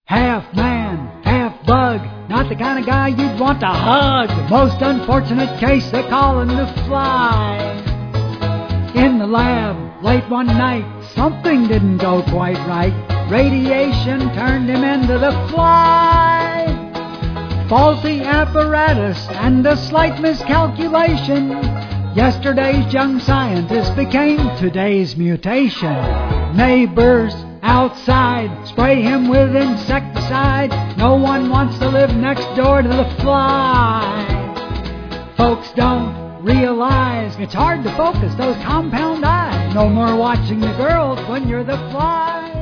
Half man, half bug, not the kind of guy you'd want to hug. Most unfortunate case, they're calling the fly. In the lab, late one night, something didn't go quite right. Radiation turned him into the fly. Faulty apparatus and a slight miscalculation. Yesterday's young scientist became today's mutation. Neighbors outside spray him with insecticide. No one wants to live next door to the fly. Folks don't realize it's hard to focus those compound eyes. No more watching the girls when you're the fly.